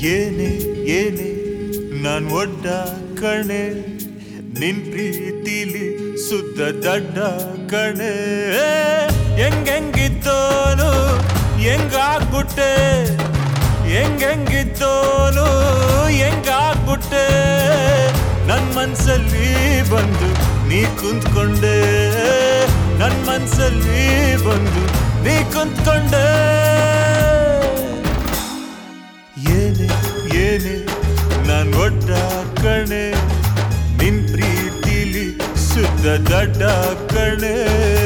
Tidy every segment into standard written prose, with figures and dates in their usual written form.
ಏನೇ ಏನೇ ನಾನ್ ಒಡ್ಡ ಕಣೆ ನಿನ್ ಪ್ರೀತಿಲಿ ಸುದ್ದ ದಡ್ಡ ಕಣೆ ಹೆಂಗಿದ್ದೋನು ಹೆಂಗಾಗ್ಬಿಟ್ಟೆ ಹೆಂಗಿದ್ದೋನು ಹೆಂಗಾಗ್ಬಿಟ್ಟೆ ನನ್ ಮನ್ಸಲ್ಲಿ ಬಂದು ನೀ ಕುಂತ್ಕೊಂಡೆ ನನ್ ಮನ್ಸಲ್ಲಿ ಬಂದು ನೀ ಕುಂತ್ಕೊಂಡೆ ಏನೇ ಏನೇ ನಾನ್ ಒಡ್ಡ ಕಣೆ ನಿನ್ ಪ್ರೀತಿಲಿ ಸುದ್ದ ದಡ್ಡ ಕಣೆ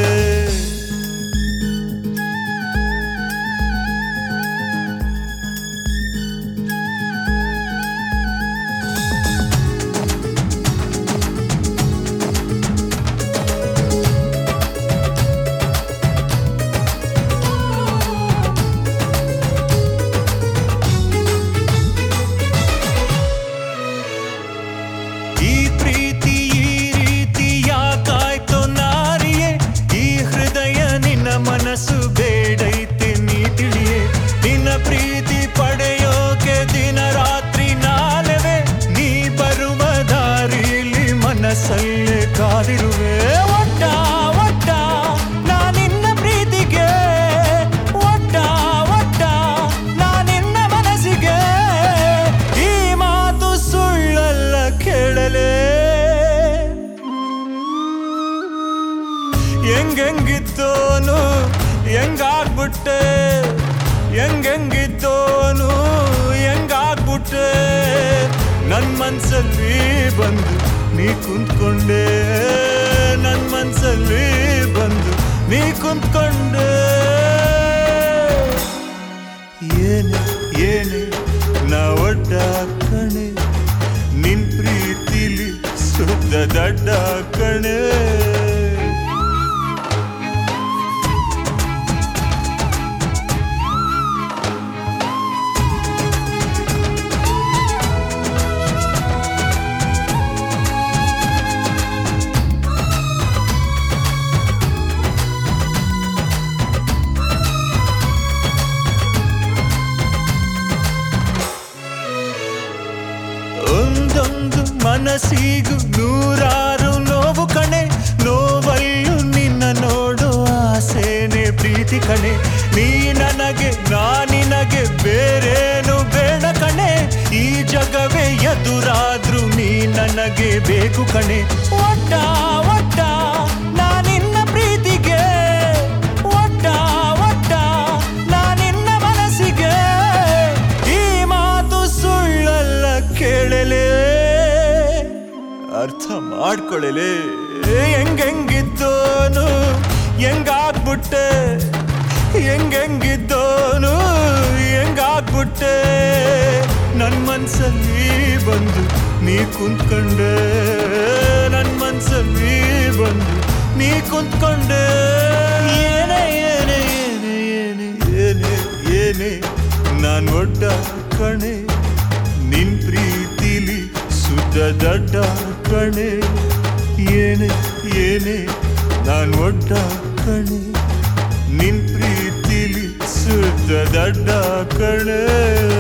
ಮನಸ್ಸು ಬೇಡೈತೆ ನೀ ತಿಳಿಯೇ ನಿನ್ನ ಪ್ರೀತಿ ಪಡೆಯೋಕೆ ದಿನ ರಾತ್ರಿ ನಾಲವೇ ನೀ ಬರುವ ದಾರಿಯಲ್ಲಿ ಮನಸ್ಸಲ್ಲೇ ಕಾದಿರುವೆ ಒಟ್ಟ ಒಟ್ಟ ನಾನಿನ್ನ ಪ್ರೀತಿಗೆ ಒಟ್ಟ ಒಟ್ಟ ನಾನಿನ್ನ ಮನಸ್ಸಿಗೆ ಈ ಮಾತು ಸುಳ್ಳಲ್ಲ ಕೇಳಲೇ ಹೆಂಗಿದ್ದೋನು ಹೆಂಗಾಗ್ಬಿಟ್ಟೆ ಹೆಂಗಿದ್ದೋನು ಹೆಂಗಾಗ್ಬಿಟ್ಟೆ ನನ್ ಮನ್ಸಲ್ಲಿ ಬಂದು ನೀ ಕುಂತ್ಕೊಂಡೆ ನನ್ ಮನ್ಸಲ್ಲಿ ಬಂದು ನೀ ಕುಂತ್ಕೊಂಡೆ ಏನೇ ಏನೇ ನಾ ಒಡ್ಡ ಕಣೆ ನಿನ್ ಪ್ರೀತಿಲಿ ಸುದ್ದ ದಡ್ಡ ಕಣೆ ಒಂದೊಂದು ಮನಸ್ಸಿಗೂ ನೂರಾರು ನೋವು ಕಣೆ ನೋವಲ್ಲೂ ನಿನ್ನ ನೋಡೋ ಆಸೆನೆ ಪ್ರೀತಿ ಕಣೆ ನೀ ನನಗೆ ನಾನಿನಗೆ ಬೇರೇನು ಬೇಡ ಕಣೆ ಈ ಜಗವೇ ಎದುರಾದ್ರೂ ನೀ ನನಗೆ ಬೇಕು ಕಣೆ ಒಟ್ಟ ಒಟ್ಟ ನಾನಿನ್ನ ಪ್ರೀತಿಗೆ ಒಟ್ಟ ಒಟ್ಟ ನಾನಿನ್ನ ಮನಸ್ಸಿಗೆ ಈ ಮಾತು ಸುಳ್ಳಲ್ಲ ಕೇಳಲೇ ಅರ್ಥ ಮಾಡ್ಕೊಳ್ಳಲೇ ಹೆಂಗಿದ್ದೋನು ಹೆಂಗಾಗ್ಬಿಟ್ಟೆ ಹೆಂಗಿದ್ದೋನು ಹೆಂಗಾಗ್ಬಿಟ್ಟೆ ನನ್ ಮನ್ಸಲ್ಲಿ ಬಂದು ನೀ ಕುಂತ್ಕೊಂಡೆ ನನ್ ಮನ್ಸಲ್ಲಿ ಬಂದು ನೀ ಕುಂತ್ಕೊಂಡೆ ಏನೇ ಏನೇ ಏನೇ ಏನೇ ಏನೇ ಏನೇ ನಾನ್ ಒಡ್ಡ ಕಣೆ ನಿನ್ ಪ್ರೀತಿಲಿ ಸುದ್ದ ದಡ್ಡ ಕಣೆ ಏನೇ ಏನೇ ನಾನ್ ಒಡ್ಡ ಕಣೆ ನಿನ್ ಪ್ರೀತಿಲಿ ಸುದ್ದ ದಡ್ಡ ಕಣೆ